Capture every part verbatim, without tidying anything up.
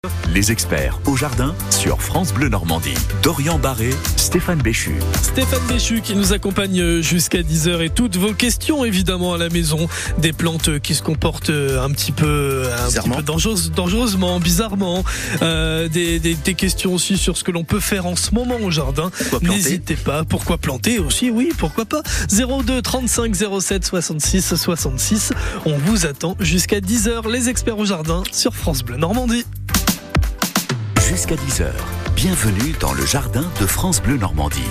Les experts au jardin sur France Bleu Normandie. Dorian Barré, Stéphane Béchu. Stéphane Béchu qui nous accompagne jusqu'à dix heures et toutes vos questions évidemment à la maison. Des plantes qui se comportent un petit peu, un petit peu dangereuse, dangereusement, bizarrement. Euh, des, des, des questions aussi sur ce que l'on peut faire en ce moment au jardin. N'hésitez pas. Pourquoi planter aussi? Oui, pourquoi pas. zéro deux trente-cinq zéro sept soixante-six soixante-six. On vous attend jusqu'à dix heures. Les experts au jardin sur France Bleu Normandie. Jusqu'à dix heures, bienvenue dans le jardin de France Bleu Normandie.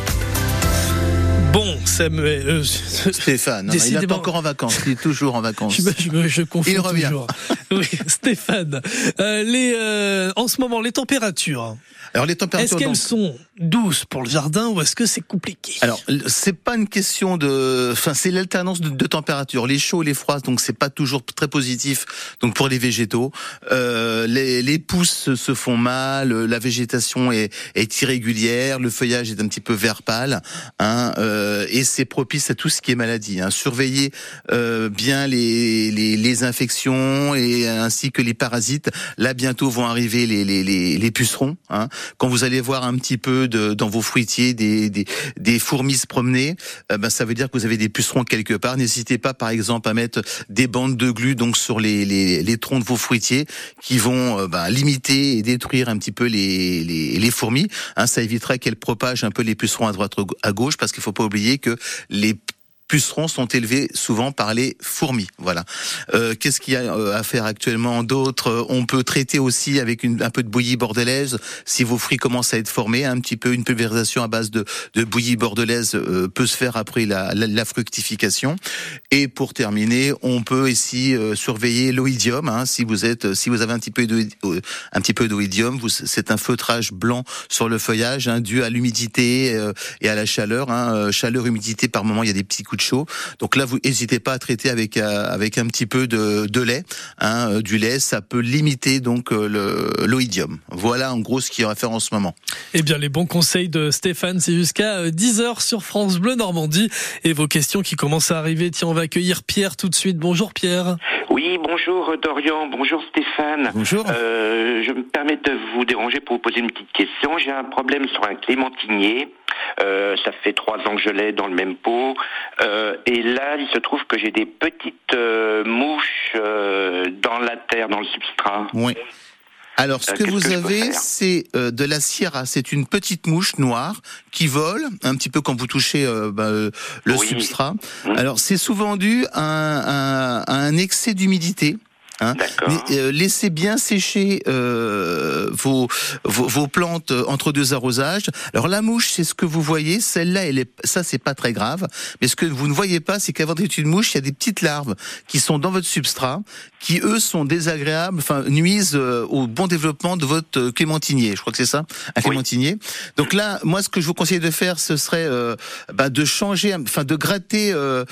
Bon, Samuel... Euh, Stéphane, non, il n'est pas encore en vacances, il est toujours en vacances. Je, je, je, je confonds il revient. toujours. Oui, Stéphane, euh, les, euh, en ce moment, les températures... Alors les températures, est-ce qu'elles donc... sont douces pour le jardin ou est-ce que c'est compliqué? Alors c'est pas une question de, enfin c'est l'alternance de, de températures, les chauds, les froids, donc c'est pas toujours très positif. Donc pour les végétaux, euh, les, les pousses se font mal, la végétation est, est irrégulière, le feuillage est un petit peu vert pâle, hein, euh, et c'est propice à tout ce qui est maladie. Hein. Surveillez euh, bien les, les, les infections et ainsi que les parasites. Là bientôt vont arriver les, les, les, les pucerons. Hein. Quand vous allez voir un petit peu de, dans vos fruitiers des, des, des fourmis se promener, euh, ben ça veut dire que vous avez des pucerons quelque part. N'hésitez pas, par exemple, à mettre des bandes de glu donc sur les, les, les troncs de vos fruitiers qui vont euh, ben, limiter et détruire un petit peu les, les, les fourmis. Hein, ça évitera qu'elles propagent un peu les pucerons à droite à gauche, parce qu'il faut pas oublier que les pucerons sont élevés souvent par les fourmis. Voilà. Euh, qu'est-ce qu'il y a à faire actuellement d'autres? On peut traiter aussi avec une, un peu de bouillie bordelaise si vos fruits commencent à être formés. Un petit peu une pulvérisation à base de, de bouillie bordelaise euh, peut se faire après la, la, la fructification. Et pour terminer, on peut ici euh, surveiller l'oïdium. Hein, si vous êtes, si vous avez un petit peu de, euh, un petit peu d'oïdium, vous, c'est un feutrage blanc sur le feuillage, hein, dû à l'humidité euh, et à la chaleur. Hein, euh, chaleur, humidité, par moment, il y a des petits coups de chaud. Donc là, vous n'hésitez pas à traiter avec euh, avec un petit peu de, de lait, hein, euh, du lait, ça peut limiter donc euh, le l'oïdium. Voilà en gros ce qu'il y a à faire en ce moment. Eh bien, les bons conseils de Stéphane, c'est jusqu'à dix heures sur France Bleu Normandie. Et vos questions qui commencent à arriver. Tiens, on va accueillir Pierre tout de suite. Bonjour Pierre. Oui, bonjour Dorian, bonjour Stéphane. Bonjour. Euh, je me permets de vous déranger pour vous poser une petite question. J'ai un problème sur un clémentinier. Euh, ça fait trois ans que je l'ai dans le même pot. Euh, et là, il se trouve que j'ai des petites euh, mouches euh, dans la terre, dans le substrat. Oui. Alors, ce euh, que vous que avez, c'est euh, de la sierra. C'est une petite mouche noire qui vole, un petit peu quand vous touchez euh, bah, euh, le oui. substrat. Mmh. Alors, c'est souvent dû à un, à un excès d'humidité. Hein. Mais, euh, laissez bien sécher euh, vos, vos vos plantes entre deux arrosages. Alors la mouche, c'est ce que vous voyez. Celle-là, elle est, ça c'est pas très grave. Mais ce que vous ne voyez pas, c'est qu'avant d'être une mouche, il y a des petites larves qui sont dans votre substrat, qui eux sont désagréables, enfin nuisent euh, au bon développement de votre clémentinier. Je crois que c'est ça, un clémentinier. Oui. Donc là, moi, ce que je vous conseille de faire, ce serait euh, bah, de changer, enfin de gratter euh,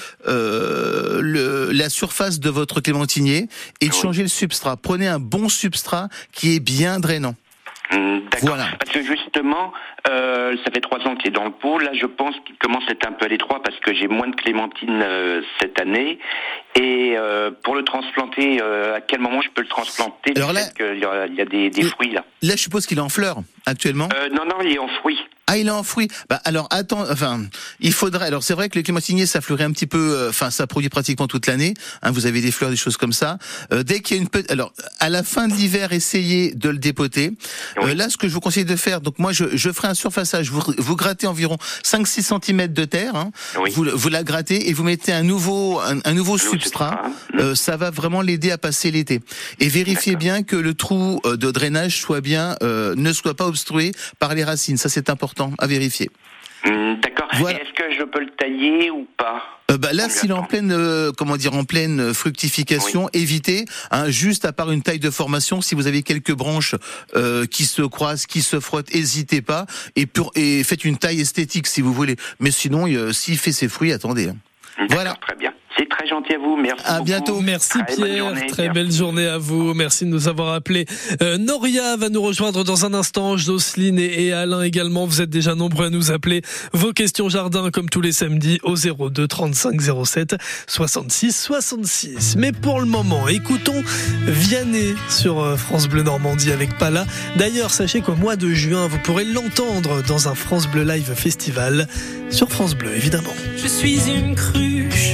euh, le, la surface de votre clémentinier et de changer le substrat. Prenez un bon substrat qui est bien drainant. Mmh, d'accord. Voilà. Parce que justement, euh, ça fait trois ans qu'il est dans le pot. Là, je pense qu'il commence à être un peu à l'étroit parce que j'ai moins de clémentines euh, cette année. Et euh, pour le transplanter, euh, à quel moment je peux le transplanter? Alors là, il y a, il y a des, des fruits là. Là, je suppose qu'il est en fleurs actuellement. Euh, non, non, il est en fruits. Ah, il est en fruits. Bah alors attends, enfin, il faudrait. Alors c'est vrai que les clémentiniers, ça fleurit un petit peu. Enfin, euh, ça produit pratiquement toute l'année. Hein, vous avez des fleurs, des choses comme ça. Euh, dès qu'il y a une petite, alors à la fin de l'hiver, essayez de le dépoter. Oui. Euh, là, ce que je vous conseille de faire, donc moi, je, je ferai un surfaçage. Vous, vous grattez environ cinq six centimètres de terre. Hein, oui. Vous, vous la grattez et vous mettez un nouveau, un, un nouveau substrat. substrat. Euh, ça va vraiment l'aider à passer l'été. Et vérifiez D'accord. bien que le trou de drainage soit bien, euh, ne soit pas obstrué par les racines. Ça, c'est important à vérifier. Mmh, d'accord. Voilà. Est-ce que je peux le tailler ou pas? Euh, bah là, s'il est en pleine, euh, comment dire, en pleine fructification, oui. évitez, hein, juste à part une taille de formation, si vous avez quelques branches euh, qui se croisent, qui se frottent, n'hésitez pas, et, pour, et faites une taille esthétique si vous voulez. Mais sinon, euh, s'il fait ses fruits, attendez. D'accord, voilà. Très bien. C'est très gentil à vous, merci À beaucoup. bientôt. Merci Très bonne Pierre, journée. très belle journée à vous. Merci de nous avoir appelés. Euh, Noria va nous rejoindre dans un instant, Jocelyne et, et Alain également. Vous êtes déjà nombreux à nous appeler. Vos questions jardin comme tous les samedis au zéro deux trente-cinq zéro sept soixante-six soixante-six. Mais pour le moment, écoutons Vianney sur France Bleu Normandie avec Pala. D'ailleurs, sachez qu'au mois de juin, vous pourrez l'entendre dans un France Bleu Live Festival sur France Bleu, évidemment. Je suis une cruche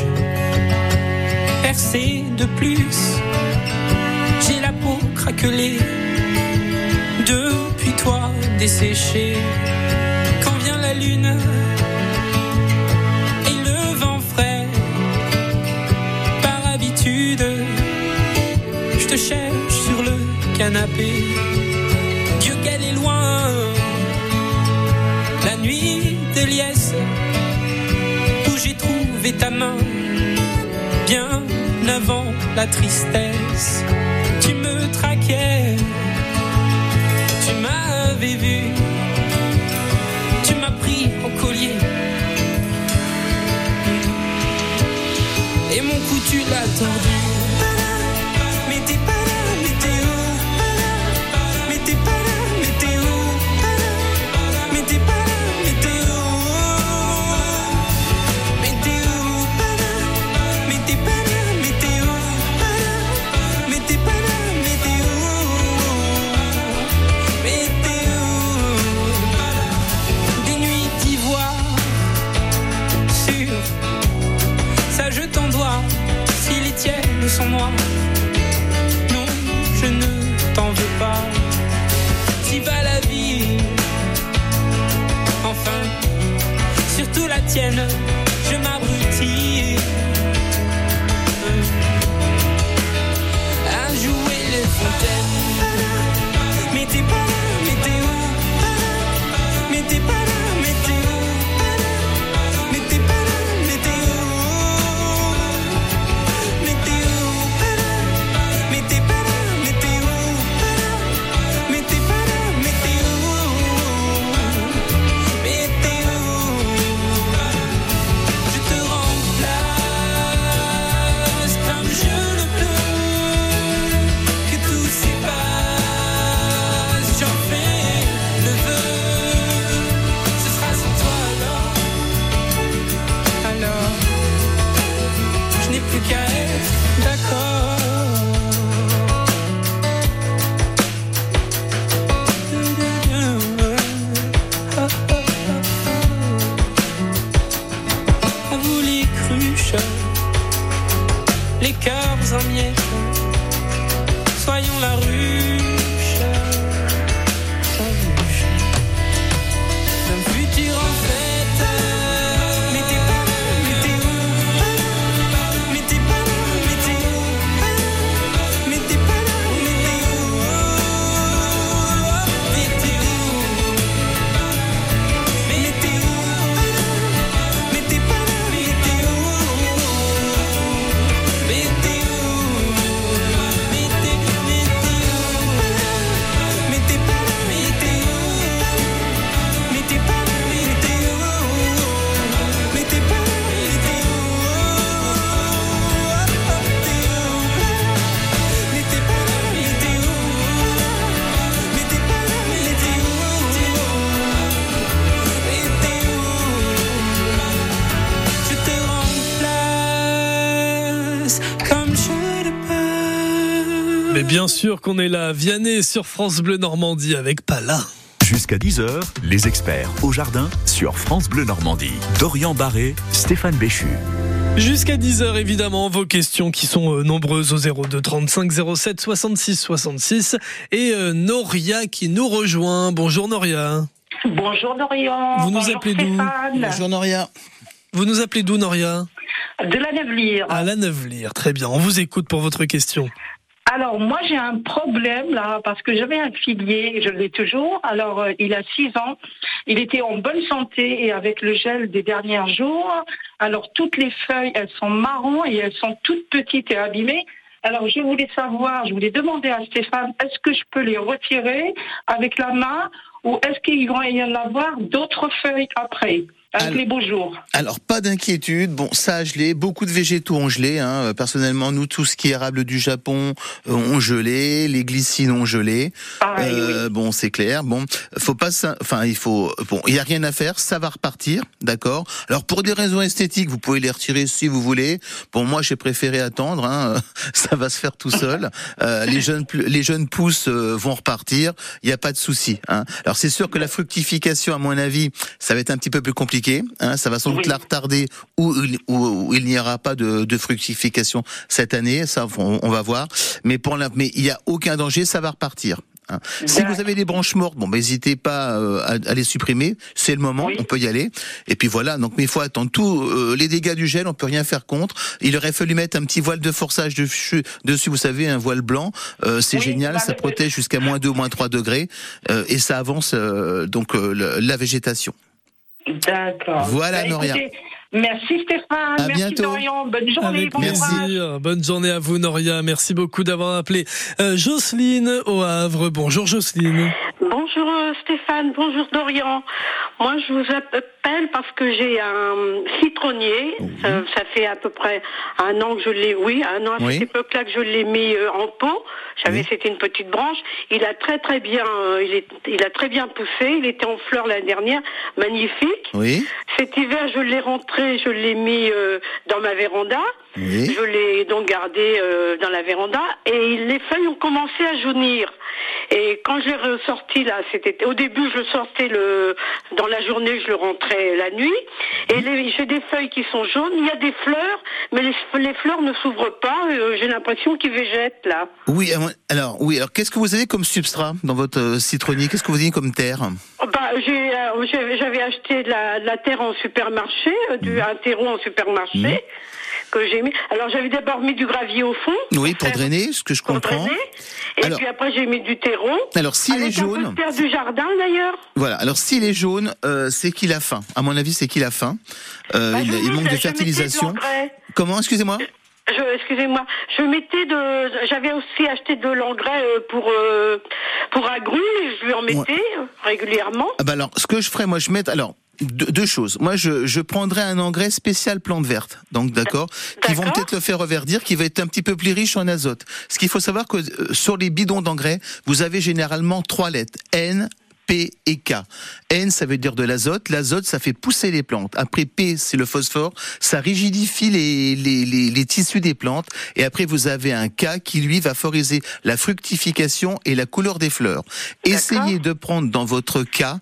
percée de plus. J'ai la peau craquelée depuis toi desséchée. Quand vient la lune et le vent frais, par habitude, je te cherche sur le canapé. Dieu qu'elle est loin, la nuit de liesse où j'ai trouvé ta main bien avant la tristesse. Tu me traquais, tu m'avais vu, tu m'as pris au collier et mon cou tu l'as tordu. Mais t'es pas là, mais t'es où? Mais t'es pas là, mais t'es où? Mais t'es pas là, mais t'es où? Mais t'es où? Mais t'es pas là, mais t'es où? Mais t'es pas là, mais t'es où? Mais t'es où? Des nuits d'ivoire sur ça je t'en dois. Si les tiennes sont noires, non, je ne t'en veux pas. Si va la vie, enfin, surtout la tienne, je m'abrutis à jouer les fontaines. Mais t'es pas là, mais t'es où? Mais t'es pas là, mais t'es où? Mais t'es pas là, mais t'es où? Mais t'es où? Mais t'es pas là, mais t'es où? Mais t'es pas là, mais t'es où? Mais t'es où? Je te remplace comme je le peux. Que tout s'efface, j'en fais le vœu. Ce sera sans toi alors. Alors, je n'ai plus qu'à être d'accord. À vous les cruches, les cœurs en miettes, soyons la ruche, la ruche d'un futur en fête. Mais t'es pas là, mais t'es où? Mais t'es pas là, mais t'es où? Mais t'es pas là, mais t'es où? Mais t'es où? Mais t'es où? Mais t'es pas là, mais t'es où? Mais t'es où? Mais t'es, mais t'es où? Mais t'es pas là, mais t'es où? Mais t'es pas là, mais t'es où? Mais t'es pas là, mais t'es où? T'es où? Mais t'es pas là, mais t'es où? Mais t'es pas là, mais t'es où? Mais t'es où? Je te remplace comme je le peux. Mais bien sûr qu'on est là, Vianney sur France Bleu Normandie avec Pala. Jusqu'à dix heures, les experts au jardin sur France Bleu Normandie. Dorian Barré, Stéphane Béchu. Jusqu'à dix heures, évidemment, vos questions qui sont euh, nombreuses au zéro deux trente-cinq zéro sept soixante-six soixante-six. Et euh, Noria qui nous rejoint. Bonjour Noria. Bonjour Dorian. Vous nous Bonjour appelez d'où? Stéphane. Bonjour Noria. Vous nous appelez d'où Noria? De la Nevelire. À la Nevelire, très bien. On vous écoute pour votre question. Alors moi j'ai un problème là parce que j'avais un figuier, je l'ai toujours. Alors euh, il a six ans, il était en bonne santé et avec le gel des derniers jours, alors toutes les feuilles elles sont marron et elles sont toutes petites et abîmées. Alors je voulais savoir, je voulais demander à Stéphane, est-ce que je peux les retirer avec la main ou est-ce qu'il va y en avoir d'autres feuilles après? Avec alors, les beaux jours. Alors, pas d'inquiétude. Bon, ça a gelé. Beaucoup de végétaux ont gelé. Hein. Personnellement, nous, tout ce qui est érable du Japon euh, ont gelé. Les glycines ont gelé. Pareil, euh, oui. Bon, c'est clair. Bon, faut pas. Enfin, il faut. Bon, il y a rien à faire. Ça va repartir, d'accord. Alors, pour des raisons esthétiques, vous pouvez les retirer si vous voulez. Bon, moi, j'ai préféré attendre. Hein. Ça va se faire tout seul. Euh, les jeunes, les jeunes pousses euh, vont repartir. Il y a pas de souci. Hein. Alors, c'est sûr que la fructification, à mon avis, ça va être un petit peu plus compliqué. Hein, ça va sans doute oui. la retarder ou, ou, ou il n'y aura pas de, de fructification cette année, ça on, on va voir. Mais pour la, mais il n'y a aucun danger, ça va repartir. Hein. Si vous avez des branches mortes, bon, n'hésitez pas euh, à, à les supprimer. C'est le moment, oui. on peut y aller. Et puis voilà. Donc, mais il faut attendre. Tous euh, les dégâts du gel, on peut rien faire contre. Il aurait fallu mettre un petit voile de forçage dessus. dessus vous savez, un voile blanc. Euh, c'est oui, génial. Ça protège jusqu'à moins deux, moins trois degrés euh, et ça avance euh, donc euh, le, la végétation. D'accord. Voilà, bah, Noria. Écoutez, merci Stéphane. À merci bientôt. Dorian. Bonne journée. Avec bon plaisir. courage. Bonne journée à vous, Noria. Merci beaucoup d'avoir appelé. Euh, Jocelyne au Havre. Bonjour, Jocelyne. Bonjour Stéphane. Bonjour Dorian. Moi, je vous appelle parce que j'ai un citronnier. Oui. Euh, ça fait à peu près un an que je l'ai. Oui, un an à oui. cette époque-là que je l'ai mis euh, en pot. J'avais, oui. c'était une petite branche. Il a très très bien, euh, il est, il a très bien poussé. Il était en fleurs l'année dernière, magnifique. Oui. Cet hiver, je l'ai rentré, je l'ai mis euh, dans ma véranda. Oui. Je l'ai donc gardé euh, dans la véranda et les feuilles ont commencé à jaunir. Et quand je l'ai ressorti là, c'était au début je le sortais le dans la journée, je le rentrais la nuit. Et les, j'ai des feuilles qui sont jaunes, il y a des fleurs, mais les, les fleurs ne s'ouvrent pas. Euh, j'ai l'impression qu'ils végètent là. Oui, alors oui, alors qu'est-ce que vous avez comme substrat dans votre euh, citronnier? Qu'est-ce que vous avez comme terre? Bah, j'ai, euh, j'ai, j'avais acheté de la, de la terre en supermarché, euh, du, mmh. un terreau en supermarché. Mmh. Que j'ai mis. Alors j'avais d'abord mis du gravier au fond. Oui, pour, pour drainer, ce que je comprends. Drainer. Et alors, puis après j'ai mis du terreau. Alors s'il est jaune. Avec un peu de terre du jardin d'ailleurs. Voilà. Alors s'il est jaune, euh, c'est qu'il a faim. À mon avis, c'est qu'il a faim. Euh, bah, il, il manque de fertilisation. De Comment? Excusez-moi. Je, excusez-moi, je mettais de, j'avais aussi acheté de l'engrais pour euh, pour agrumes et je lui en mettais ouais. régulièrement. Ah bah alors, ce que je ferais, moi, je mets alors. Deux, deux choses. Moi, je, je prendrais un engrais spécial plante verte. Donc, d'accord, qui vont peut-être le faire reverdir, qui va être un petit peu plus riche en azote. Ce qu'il faut savoir que euh, sur les bidons d'engrais, vous avez généralement trois lettres. N, P et K. N, ça veut dire de l'azote. L'azote, ça fait pousser les plantes. Après, P, c'est le phosphore. Ça rigidifie les, les, les, les tissus des plantes. Et après, vous avez un K qui, lui, va favoriser la fructification et la couleur des fleurs. D'accord. Essayez de prendre dans votre cas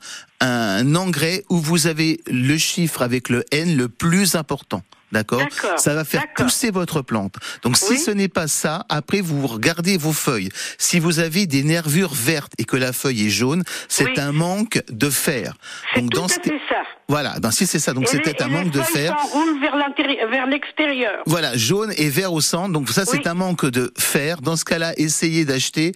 un engrais où vous avez le chiffre avec le N le plus important. D'accord, D'accord. Ça va faire D'accord. pousser votre plante. Donc si oui. ce n'est pas ça, après vous regardez vos feuilles. Si vous avez des nervures vertes et que la feuille est jaune, c'est oui. un manque de fer. C'est Donc tout dans à ce... fait ça. Voilà, ben si c'est ça, donc et c'est les, peut-être un manque de fer. S'enroule vers l'intérieur, vers l'extérieur. Voilà, jaune et vert au centre. Donc ça, c'est oui. un manque de fer. Dans ce cas-là, essayez d'acheter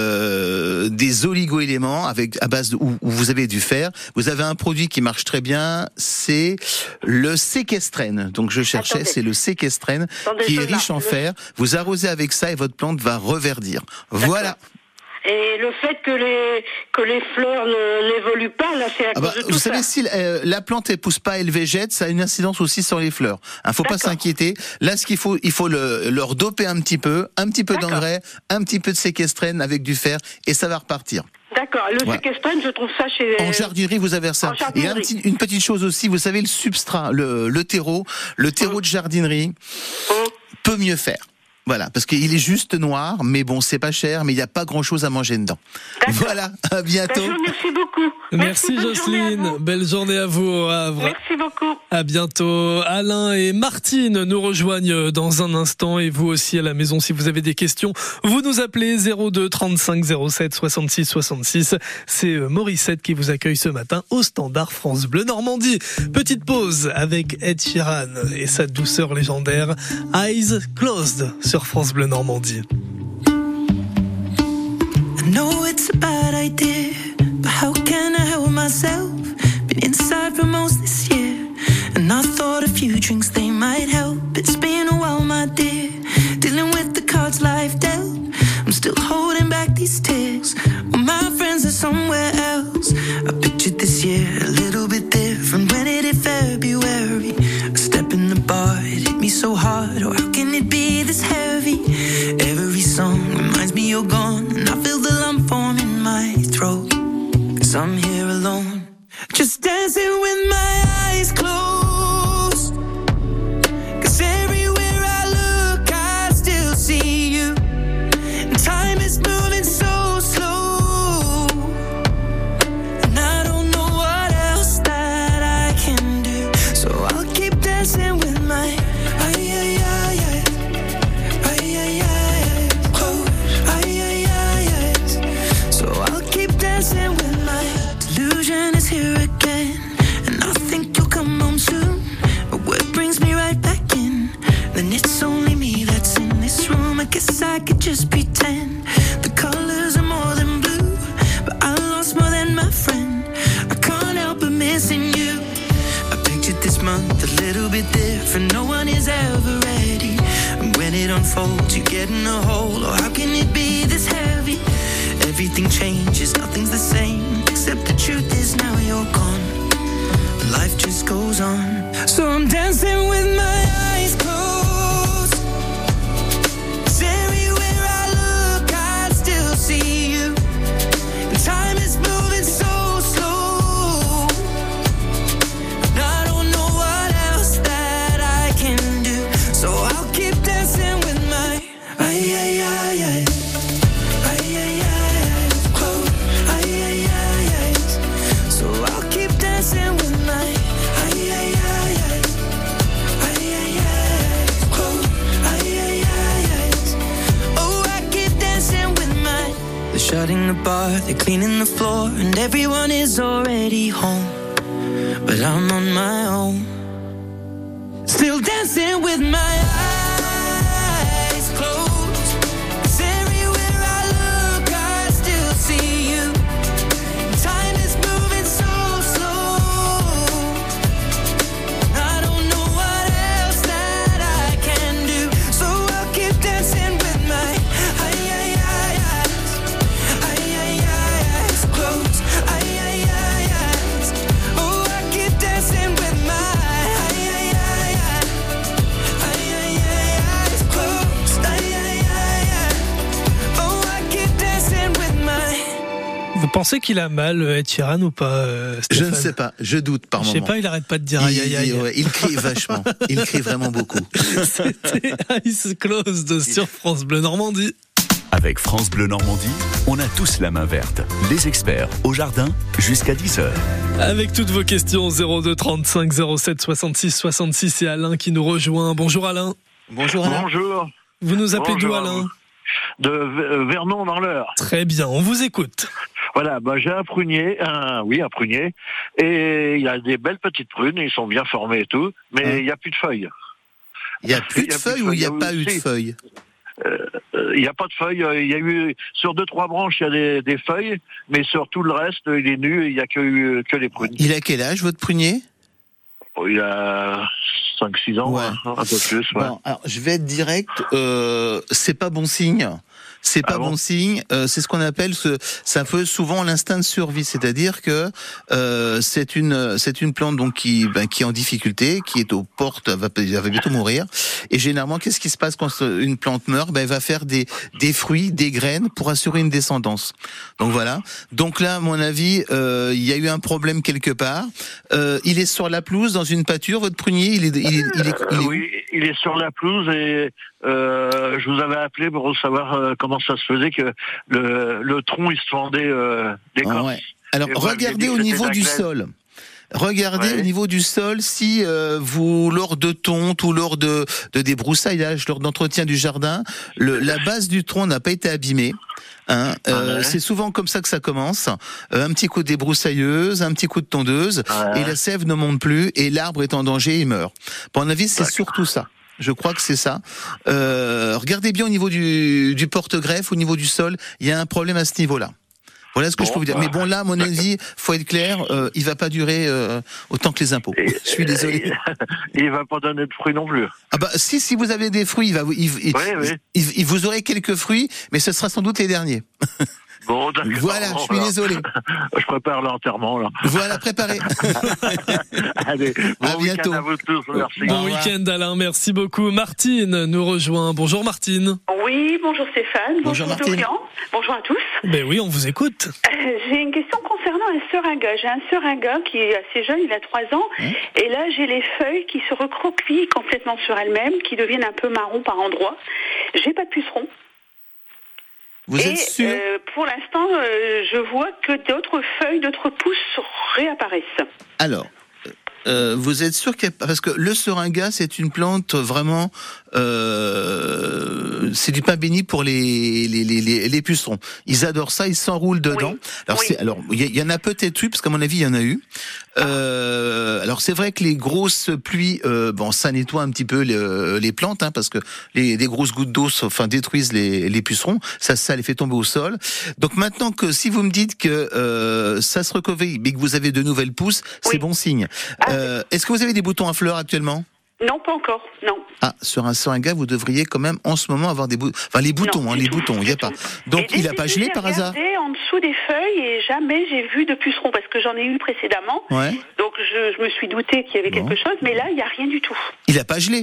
euh, des oligo-éléments avec à base de, où, où vous avez du fer. Vous avez un produit qui marche très bien, c'est le séquestrène. Donc je cherchais, Attendez. c'est le séquestrène Attendez, qui est riche en le... fer. Vous arrosez avec ça et votre plante va reverdir. D'accord. Voilà. Et le fait que les que les fleurs ne, n'évoluent pas, là, c'est à ah cause bah, de tout vous ça. savez, si euh, la plante elle pousse pas, elle végète, ça a une incidence aussi sur les fleurs. Hein, faut D'accord. pas s'inquiéter. Là, ce qu'il faut, il faut le, leur doper un petit peu, un petit peu D'accord. d'engrais, un petit peu de séquestrène avec du fer, et ça va repartir. D'accord. Le ouais. séquestrène, je trouve ça chez. En jardinerie, vous avez ça. Et un petit, une petite chose aussi, vous savez, le substrat, le, le terreau, le terreau mmh. de jardinerie mmh. peut mieux faire. Voilà, parce qu'il est juste noir, mais bon, c'est pas cher, mais il n'y a pas grand-chose à manger dedans. D'accord. Voilà, à bientôt. Ben, merci beaucoup. Merci, merci Jocelyne. Journée belle journée à vous au Havre. Merci beaucoup. À bientôt. Alain et Martine nous rejoignent dans un instant et vous aussi à la maison si vous avez des questions. Vous nous appelez zéro deux trente-cinq zéro sept soixante-six soixante-six. C'est Morissette qui vous accueille ce matin au Standard France Bleu Normandie. Petite pause avec Ed Sheeran et sa douceur légendaire Eyes Closed sur France Bleu Normandie. I know it's a bad idea, but how can I help myself? Been inside for most this year, and I thought a few drinks they might help. It's been a while, my dear, dealing with the cards life dealt. I'm still holding back these tears, well, my friends are somewhere else. I pictured this year a little bit different. When it hit February, a step in the bar, it hit me so hard. Oh, how can it be this heavy? Every song reminds me you're gone, and I feel the lump form in my throat. Cause I'm here alone, just dancing with my eyes closed. Cause everywhere I look, I still see you. And time is moving so slow, and I don't know what else that I can do. So I'll keep dancing with my ay ay ay ay ay ay ay close ay ay ay ay. So I'll keep dancing with my delusion is here again, and I think you'll come home soon. But what brings me right back in? Then it's only me that's in this room. I guess I could just pretend the colors are more than blue, but I lost more than my friend. I can't help but missing you. I pictured this month a little bit different. No one is ever ready, and when it unfolds, you get in a hole. Oh, how can it be this heavy? Everything changes, nothing's the same, except the truth is now you're gone. Life just goes on. So I'm dancing with my eyes closed. 'Cause everywhere I look, I still see you. And time is moving so slow, and I don't know what else that I can do. So I'll keep dancing with my ay ay ay ay. Ay ay ay close. Ay ay ay ay. So I'll keep dancing with my ay ay ay ay. Ay ay ay close. Ay ay ay ay. Oh, I keep dancing with my. They're shutting the bar, they're cleaning the floor, and everyone is already home. But I'm on my own, still dancing with my eyes closed. 'Cause everywhere I look, I still see you. Time is moving so slow, I don't know what else that I can do. So I'll keep dancing with my ay ay ay eyes. Ay ay ay eyes closed. Ay ay ay eyes. Oh, I keep dancing with my ay ay ay ay. Ay ay ay eyes closed. Ay ay ay ay. Oh, I keep dancing with my. Vous pensez qu'il a mal, Ed Sheeran, ou pas, euh, Je Stéphane? ne sais pas, je doute par Je moment. sais pas, il arrête pas de dire aïe aïe aïe. Il, ouais, il crie vachement, il crie vraiment beaucoup. C'était Eyes Closed sur France Bleu Normandie. Avec France Bleu Normandie, on a tous la main verte. Les experts au jardin jusqu'à dix heures. Avec toutes vos questions, zéro deux trente-cinq zéro sept soixante-six soixante-six, et Alain qui nous rejoint. Bonjour Alain. Bonjour Alain. Bonjour. Vous nous appelez Bonjour d'où à Alain? vous. De V- Vernon dans l'Eure. Très bien, on vous écoute. Voilà, bah, j'ai un prunier, un, oui, un prunier, et il y a des belles petites prunes, ils sont bien formés et tout, mais Hein il n'y a plus de feuilles. Il n'y a plus de feuilles ou il n'y a pas eu de Si. feuilles? Euh, Il n'y a pas de feuilles, euh, il y a eu, sur deux, trois branches, il y a des, des feuilles, mais sur tout le reste, il est nu, il n'y a que, que les prunes. Il a quel âge votre prunier? Oh, il a cinq six ans, Ouais. hein, un peu plus, ouais. Bon, alors je vais être direct, euh, c'est pas bon signe. C'est pas Ah bon bon signe. Euh, c'est ce qu'on appelle ce, c'est un peu souvent l'instinct de survie, c'est-à-dire que euh, c'est une c'est une plante donc qui ben, qui est en difficulté, qui est aux portes, elle va, elle va bientôt mourir. Et généralement, qu'est-ce qui se passe quand une plante meurt? Ben, elle va faire des des fruits, des graines pour assurer une descendance. Donc voilà. Donc là, à mon avis, euh, il y a eu un problème quelque part. Euh, il est sur la pelouse, dans une pâture. Votre prunier, il est il est, il est, il est, Euh, oui, il est sur la pelouse et euh, je vous avais appelé pour savoir euh, comment ça se faisait que le, le tronc il se fendait euh, d'écorce. Ah ouais. Alors Et vous m'aviez dit regardez que au c'était niveau de la du glaise. sol. Regardez Ouais. au niveau du sol si euh, vous, lors de tonte ou lors de, de débroussaillage, lors d'entretien du jardin, le, la base du tronc n'a pas été abîmée. Hein, euh, Ouais. c'est souvent comme ça que ça commence. Euh, un petit coup de débroussailleuse, un petit coup de tondeuse, Ouais. et la sève ne monte plus, et l'arbre est en danger, il meurt. Pour mon avis, c'est D'accord. surtout ça. Je crois que c'est ça. Euh, regardez bien au niveau du, du porte-greffe, au niveau du sol, il y a un problème à ce niveau-là. Voilà ce que Bon, je peux vous dire. bah, Mais bon, là, à mon avis, faut être clair, euh, il va pas durer euh, autant que les impôts. Et- Je suis désolé. Et il va pas donner de fruits non plus. Ah bah si, si vous avez des fruits, il va, vous- il, il, Oui, oui. il- il- vous aurez quelques fruits, mais ce sera sans doute les derniers. Bon, d'accord. Voilà, je suis Voilà. désolé. Je prépare l'enterrement, là. Voilà, préparé. Allez, bon À bientôt. week-end à vous tous, merci. Bon week-end Alain, merci beaucoup. Martine nous rejoint. Bonjour Martine. Oui, bonjour Stéphane, Bonjour, bonjour, Martine. Dorian, bonjour à tous. Ben oui, on vous écoute. Euh, j'ai une question concernant un seringa. J'ai un seringa qui est assez jeune, il a trois ans, Hein et là j'ai les feuilles qui se recroquevillent complètement sur elles-mêmes, qui deviennent un peu marron par endroits. J'ai pas de puceron. Vous et êtes sûr euh, pour l'instant, euh, je vois que d'autres feuilles, d'autres pousses réapparaissent. Alors, euh, vous êtes sûr qu'il y a... Parce que le seringa, c'est une plante vraiment... Euh, c'est du pain béni pour les, les, les, les, les pucerons. Ils adorent ça, ils s'enroulent dedans. Oui. Alors, Oui. c'est, alors, il y, y en a peut-être eu, parce qu'à mon avis, il y en a eu. Euh, alors, c'est vrai que les grosses pluies, euh, bon, ça nettoie un petit peu les, les plantes, hein, parce que les, les grosses gouttes d'eau, enfin, détruisent les, les pucerons. Ça, ça les fait tomber au sol. Donc, maintenant que si vous me dites que euh, ça se recoville, mais que vous avez de nouvelles pousses, c'est Oui. bon signe. Euh, est-ce que vous avez des boutons à fleurs actuellement ? Non, pas encore, non. Ah, sur un seringa, vous devriez quand même en ce moment avoir des boutons. Enfin, les boutons, Non, hein, du les tout, boutons, il du n'y a pas. tout. Donc, Et il dès a le pas début, gelé j'ai par hasard ? regardé en dessous des feuilles et jamais j'ai vu de pucerons parce que j'en ai eu précédemment. Ouais. Donc je, je me suis douté qu'il y avait Bon. quelque chose, mais là il n'y a rien du tout. Il a pas gelé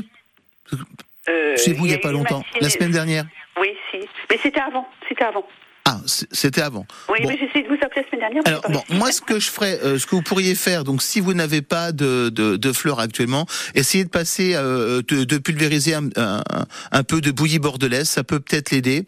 Euh, chez vous il n'y a eu pas une longtemps, matinée- la semaine dernière. Oui, si. Mais c'était avant, c'était avant. Ah, c- c'était avant. Oui, Bon. mais j'ai essayé de vous appeler la semaine dernière. mais Alors j'ai pas bon, réussi. moi ce que je ferais, euh, ce que vous pourriez faire, donc si vous n'avez pas de, de, de fleurs actuellement, essayez de passer, euh, de, de pulvériser un, un, un peu de bouillie bordelaise, ça peut peut-être l'aider.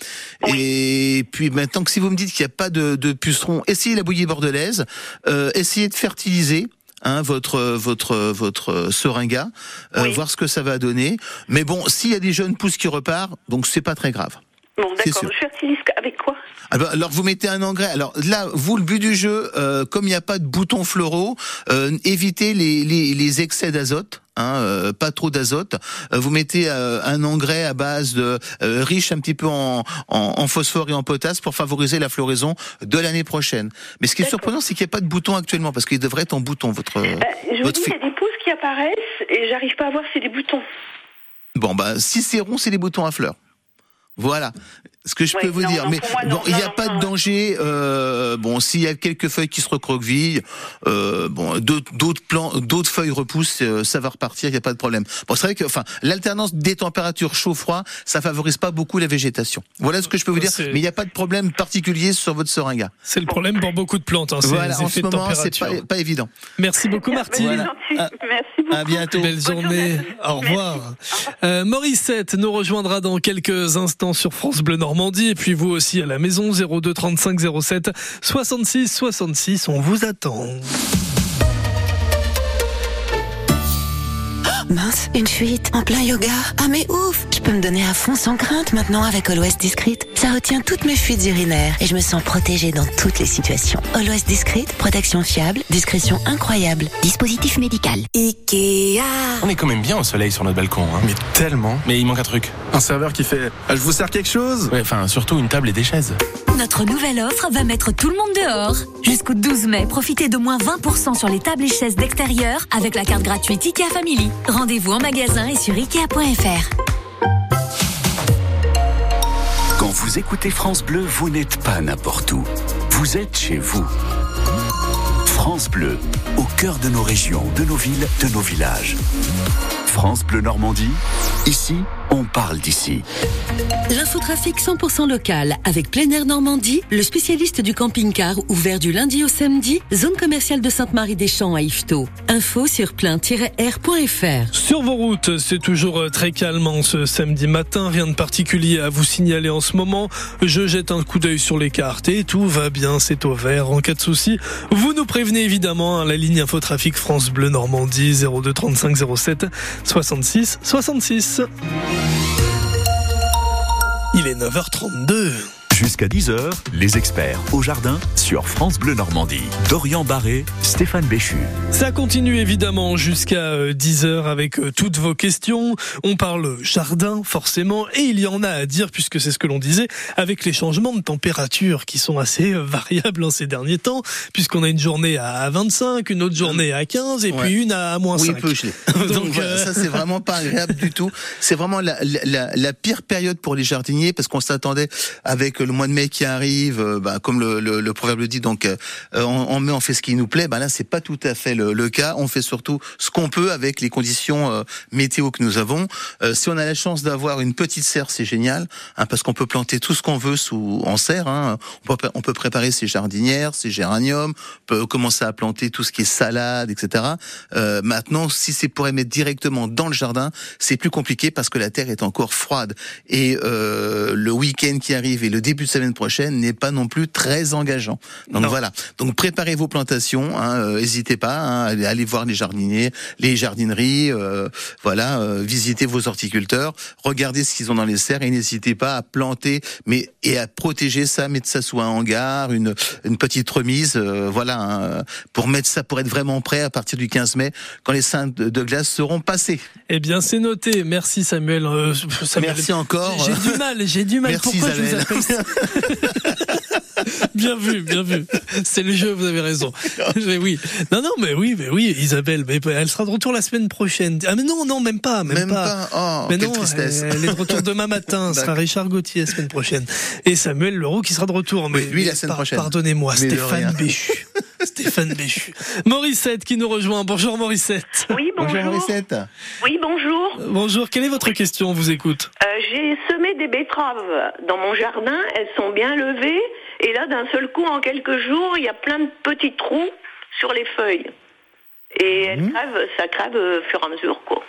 Et puis maintenant que si vous me dites qu'il n'y a pas de, de pucerons, essayez la bouillie bordelaise, euh, essayez de fertiliser. Hein, votre votre votre seringa, euh, Oui. voir ce que ça va donner. Mais bon, s'il y a des jeunes pousses qui repartent, donc c'est pas très grave. Bon, c'est d'accord. sûr. Je fertilise avec quoi? Ah ben, alors vous mettez un engrais. Alors là, vous le but du jeu, euh, comme il n'y a pas de boutons floraux, euh, évitez les, les, les excès d'azote. Hein, euh, pas trop d'azote. Euh, vous mettez euh, un engrais à base de euh, riche un petit peu en, en, en phosphore et en potasse pour favoriser la floraison de l'année prochaine. Mais ce qui est D'accord. surprenant, c'est qu'il n'y a pas de boutons actuellement parce qu'il devrait être en bouton votre. Euh, je vous votre dis, il y a fi- des pousses qui apparaissent et j'arrive pas à voir si c'est des boutons. Bon bah si c'est rond, c'est les boutons à fleurs. Voilà ce que je Ouais, peux vous non, dire. non, Mais pour moi, non, bon, il n'y a non, pas non, de non. danger. Euh, bon, s'il y a quelques feuilles qui se recroquevillent, euh, bon, d'autres d'autres plants, d'autres feuilles repoussent, euh, ça va repartir. Il n'y a pas de problème. Bon, c'est vrai que, enfin, l'alternance des températures chaud-froid, ça favorise pas beaucoup la végétation. Voilà ce que je peux vous dire. C'est- Mais il n'y a pas de problème particulier sur votre seringa. C'est le problème pour beaucoup de plantes, hein, ces Voilà, en effets ce de moment, c'est température. pas, pas évident. Merci beaucoup Martine. Mais c'est Voilà. gentil. Ah, Merci beaucoup. À bientôt. Belle Bonne journée. journée. Au revoir. Euh, Morissette nous rejoindra dans quelques instants sur France Bleu Normandie. Et puis vous aussi à la maison, zéro deux trente-cinq zéro sept soixante-six soixante-six. On vous attend. Mince, une fuite en plein yoga. Ah mais ouf, je peux me donner à fond sans crainte maintenant avec Always Discreet. Ça retient toutes mes fuites urinaires et je me sens protégée dans toutes les situations. Always Discreet, protection fiable, discrétion incroyable. Dispositif médical. Ikea. On est quand même bien au soleil sur notre balcon, hein. Mais tellement. Mais il manque un truc. Un serveur qui fait ah, je vous sers quelque chose. Ouais, enfin, surtout une table et des chaises. Notre nouvelle offre va mettre tout le monde dehors. Jusqu'au douze mai, profitez de moins vingt pour cent sur les tables et chaises d'extérieur avec la carte gratuite Ikea Family. Rendez-vous en magasin et sur ikea point f r. Quand vous écoutez France Bleu, vous n'êtes pas n'importe où. Vous êtes chez vous. France Bleu, au cœur de nos régions, de nos villes, de nos villages. France Bleu Normandie, ici, on parle d'ici. L'infotrafic cent pour cent local avec Plein Air Normandie, le spécialiste du camping-car ouvert du lundi au samedi, zone commerciale de Sainte-Marie-des-Champs à Yvetot. Info sur plein tiret air point f r. Sur vos routes, c'est toujours très calme en ce samedi matin. Rien de particulier à vous signaler en ce moment. Je jette un coup d'œil sur les cartes et tout va bien, c'est au vert. En cas de souci, vous nous prévenez évidemment à la ligne Infotrafic France Bleu Normandie, zéro deux trente-cinq zéro sept soixante-six soixante-six. Il est neuf heures trente-deux. Jusqu'à dix heures, les experts au jardin sur France Bleu Normandie. Dorian Barré, Stéphane Béchu. Ça continue évidemment jusqu'à dix heures avec toutes vos questions. On parle jardin forcément et il y en a à dire puisque c'est ce que l'on disait avec les changements de température qui sont assez variables en ces derniers temps puisqu'on a une journée à vingt-cinq, une autre journée à quinze et Ouais. puis une à moins Oui, cinq. peu gelé. Donc, Donc, voilà, euh, ça c'est vraiment pas agréable du tout. C'est vraiment la, la, la pire période pour les jardiniers parce qu'on s'attendait avec le mois de mai qui arrive, euh, bah, comme le, le, le proverbe le dit, donc euh, en, en mai on fait ce qui nous plaît. Bah là c'est pas tout à fait le, le cas. On fait surtout ce qu'on peut avec les conditions euh, météo que nous avons. Euh, si on a la chance d'avoir une petite serre, c'est génial, hein, parce qu'on peut planter tout ce qu'on veut sous en serre. Hein. On peut, on peut préparer ses jardinières, ses géraniums, on peut commencer à planter tout ce qui est salade, et cetera. Euh, maintenant, si c'est pour émettre directement dans le jardin, c'est plus compliqué parce que la terre est encore froide et euh, le week-end qui arrive et le début de semaine prochaine n'est pas non plus très engageant. Donc non. Voilà. Donc préparez vos plantations. Hein, n'hésitez pas. Hein, allez, allez voir les jardiniers, les jardineries. Euh, voilà. Euh, visitez vos horticulteurs. Regardez ce qu'ils ont dans les serres et n'hésitez pas à planter, mais et à protéger ça, mettre ça sous un hangar, une une petite remise. Euh, voilà. Hein, pour mettre ça, pour être vraiment prêt à partir du quinze mai, quand les seins de, de glace seront passés. Eh bien, c'est noté. Merci Samuel. Euh, Samuel. Merci encore. J'ai, j'ai du mal, j'ai du mal. Merci Pourquoi Isabelle. je vous appelle Bien vu, bien vu. C'est le jeu, vous avez raison. Mais oui. Non, non, mais oui, mais oui, Isabelle, mais elle sera de retour la semaine prochaine. Ah, mais non, non, même pas, même, même pas. pas. Oh, mais quelle non, tristesse. Elle, elle est de retour demain matin. Ce sera Richard Gauthier la semaine prochaine. Et Samuel Leroux qui sera de retour. Mais, oui, lui, mais la semaine par, prochaine. Pardonnez-moi, mais Stéphane Béchu. Stéphane Béchu. Morissette qui nous rejoint. Bonjour Morissette. Oui, bonjour. Bonjour Morissette. Oui, bonjour. Bonjour, quelle est votre question? On vous écoute. Euh, j'ai semé des betteraves dans mon jardin, elles sont bien levées, et là, d'un seul coup, en quelques jours, il y a plein de petits trous sur les feuilles. Et elles mmh. crèvent, ça crève au fur et à mesure, quoi.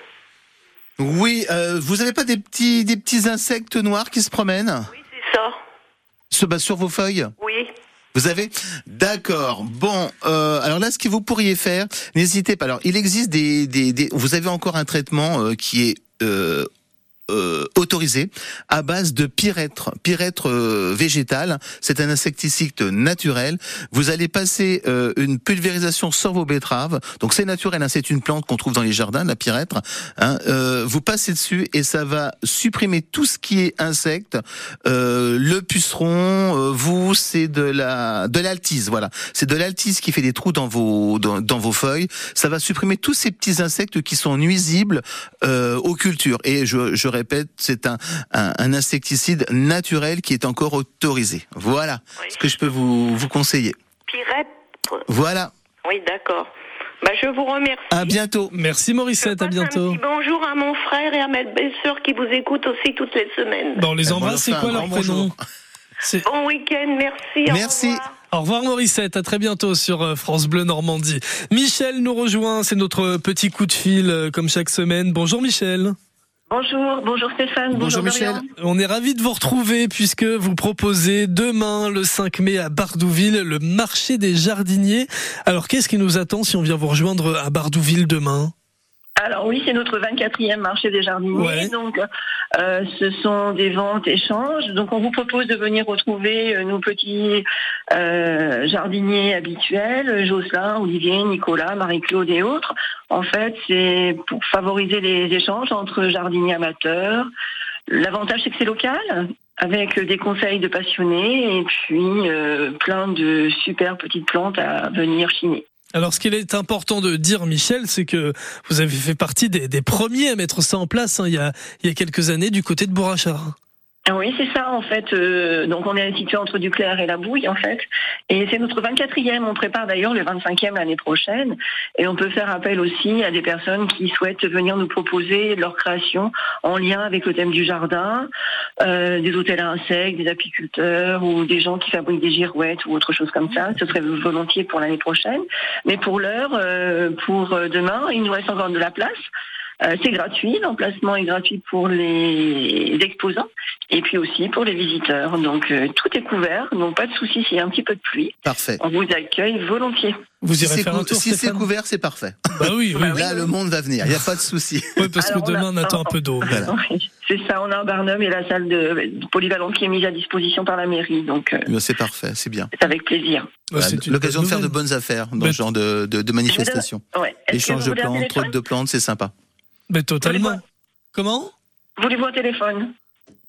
Oui, euh, vous avez pas des petits, des petits insectes noirs qui se promènent? Oui, c'est ça. Sur, bah, sur vos feuilles? Oui. Vous avez? D'accord. Bon, euh, alors là, ce que vous pourriez faire, n'hésitez pas. Alors, il existe des, des, des vous avez encore un traitement euh, qui est euh, Euh, autorisé à base de pyrètre, pyrètre euh, végétal. C'est un insecticide naturel. Vous allez passer euh, une pulvérisation sur vos betteraves. Donc c'est naturel, hein, c'est une plante qu'on trouve dans les jardins, la pyrètre. Hein, euh, vous passez dessus et ça va supprimer tout ce qui est insecte. Euh, le puceron, euh, vous, c'est de la de l'altise. Voilà, c'est de l'altise qui fait des trous dans vos dans, dans vos feuilles. Ça va supprimer tous ces petits insectes qui sont nuisibles euh, aux cultures. Et je, je répète, c'est un, un, un insecticide naturel qui est encore autorisé. Voilà oui. ce que je peux vous, vous conseiller. Pyrètre. Voilà. Oui, d'accord. Bah, je vous remercie. À bientôt. Merci Morissette, à bientôt. Un petit bonjour à mon frère et à ma belle-sœur qui vous écoutent aussi toutes les semaines. Bon, on les embrasse, c'est quoi leur prénom? C'est... Bon week-end, merci. Merci. Au revoir. Au revoir Morissette, à très bientôt sur France Bleu Normandie. Michel nous rejoint, c'est notre petit coup de fil comme chaque semaine. Bonjour Michel. Bonjour, bonjour Stéphane, bonjour, bonjour Michel. Dorian. On est ravis de vous retrouver puisque vous proposez demain, le cinq mai à Bardouville, le marché des jardiniers. Alors qu'est-ce qui nous attend si on vient vous rejoindre à Bardouville demain ? Alors oui, c'est notre vingt-quatrième marché des jardiniers. Ouais. Donc, euh, ce sont des ventes échanges. Donc, on vous propose de venir retrouver euh, nos petits euh, jardiniers habituels, Jocelyn, Olivier, Nicolas, Marie-Claude et autres. En fait, c'est pour favoriser les échanges entre jardiniers amateurs. L'avantage, c'est que c'est local, avec des conseils de passionnés et puis euh, plein de super petites plantes à venir chiner. Alors, ce qu'il est important de dire, Michel, c'est que vous avez fait partie des, des premiers à mettre ça en place hein, il y a, il y a quelques années du côté de Bourrachard. Oui, c'est ça, en fait. Euh, donc, on est situé entre Duclair et La Bouille, en fait. Et c'est notre vingt-quatrième. On prépare d'ailleurs le vingt-cinquième l'année prochaine. Et on peut faire appel aussi à des personnes qui souhaitent venir nous proposer leur création en lien avec le thème du jardin, euh, des hôtels à insectes, des apiculteurs ou des gens qui fabriquent des girouettes ou autre chose comme ça. Ce serait volontiers pour l'année prochaine. Mais pour l'heure, euh, pour demain, il nous reste encore de la place. Euh, c'est gratuit, l'emplacement est gratuit pour les exposants et puis aussi pour les visiteurs. Donc euh, tout est couvert, donc pas de souci s'il y a un petit peu de pluie. Parfait. On vous accueille volontiers. Vous si irez c'est faire cou- un tour, Si Stéphane. c'est couvert, c'est parfait. Bah oui, oui. Là, oui, le oui. monde va venir, il n'y a pas de souci. Oui, parce Alors, que demain, on, a, on attend un peu d'eau. Voilà. C'est ça, on a un barnum et la salle de, de polyvalente qui est mise à disposition par la mairie. Donc euh, c'est parfait, c'est bien. C'est avec plaisir. Bah, c'est l'occasion de faire de bonnes affaires dans Mais... ce genre de, de, de manifestations. Ouais. Échange de plantes, trotte de plantes, c'est sympa. Mais totalement. Comment ? Voulez-vous un téléphone ?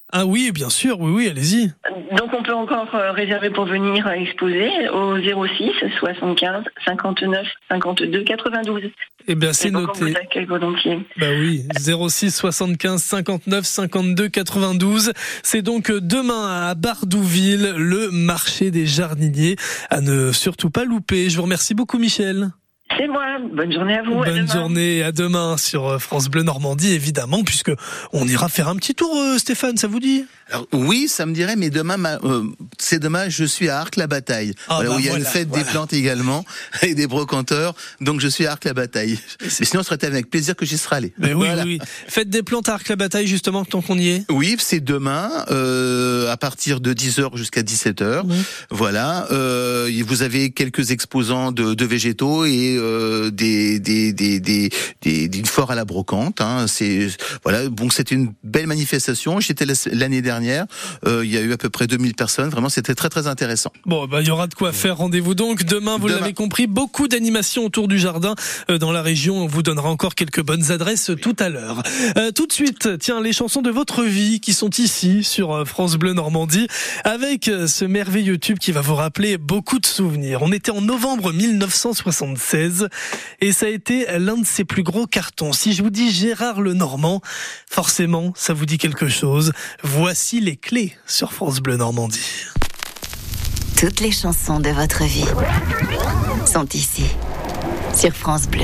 Ah oui, bien sûr, oui, oui, allez-y. Donc on peut encore euh, réserver pour venir euh, exposer au zéro six soixante-quinze cinquante-neuf cinquante-deux quatre-vingt-douze. Eh bien, c'est noté. On vous accueille volontiers. Bah oui, zéro six soixante-quinze cinquante-neuf cinquante-deux quatre-vingt-douze. C'est donc demain à Bardouville, le marché des jardiniers. À ne surtout pas louper. Je vous remercie beaucoup, Michel. C'est moi. Bonne journée à vous. Bonne à demain. journée, à demain sur France Bleu Normandie, évidemment, puisque on ira faire un petit tour, euh, Stéphane, ça vous dit? Alors, oui, ça me dirait, mais demain, ma, euh, c'est demain, je suis à Arc-la-Bataille, ah voilà, bah où il y a voilà, une fête voilà. des plantes également, et des brocanteurs, donc je suis à Arc-la-Bataille. Mais sinon, ce serait avec plaisir que j'y serais allé. Mais oui, voilà. oui, oui. Fête des plantes à Arc-la-Bataille, justement, tant qu'on y est. Oui, c'est demain, euh, à partir de dix heures jusqu'à dix-sept heures. Mmh. Voilà, euh, vous avez quelques exposants de, de végétaux et euh, des, des, des, des, des, d'une foire à la brocante. Hein. C'est, voilà, bon, c'est une belle manifestation. J'étais l'année dernière. Euh, il y a eu à peu près deux mille personnes. Vraiment, c'était très très intéressant. Bon, bah il y aura de quoi faire. Rendez-vous donc demain. Vous demain. l'avez compris, beaucoup d'animations autour du jardin euh, dans la région. On vous donnera encore quelques bonnes adresses oui. tout à l'heure. Euh, tout de suite, tiens, les chansons de votre vie qui sont ici sur France Bleu Normandie, avec ce merveilleux tube qui va vous rappeler beaucoup de souvenirs. On était en novembre mille neuf cent soixante-seize et ça a été l'un de ses plus gros cartons. Si je vous dis Gérard Lenormand, forcément, ça vous dit quelque chose. Voici les clés sur France Bleu Normandie. Toutes les chansons de votre vie sont ici, sur France Bleu.